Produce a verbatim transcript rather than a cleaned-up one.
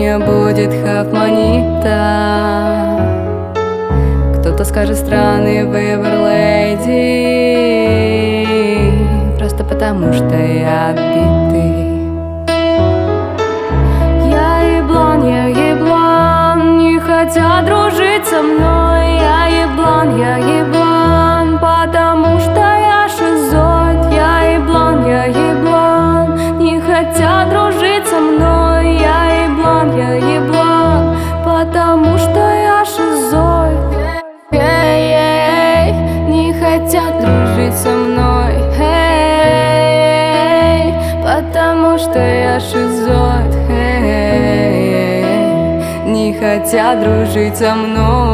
не будет хафманита. Кто-то скажет странный выбор, леди, просто потому что я отбитый. Я еблан, я еблан, не хотят дружить со мной. Я еблан, я еблан, потому что я шизоид. Я еблан, я еблан, не хотят дружить со мной. Я еблан, я еблан, потому что я шизоид. Эй, не хотят дружить со мной. Эй, потому что я шизоид. Эй, не хотят дружить со мной.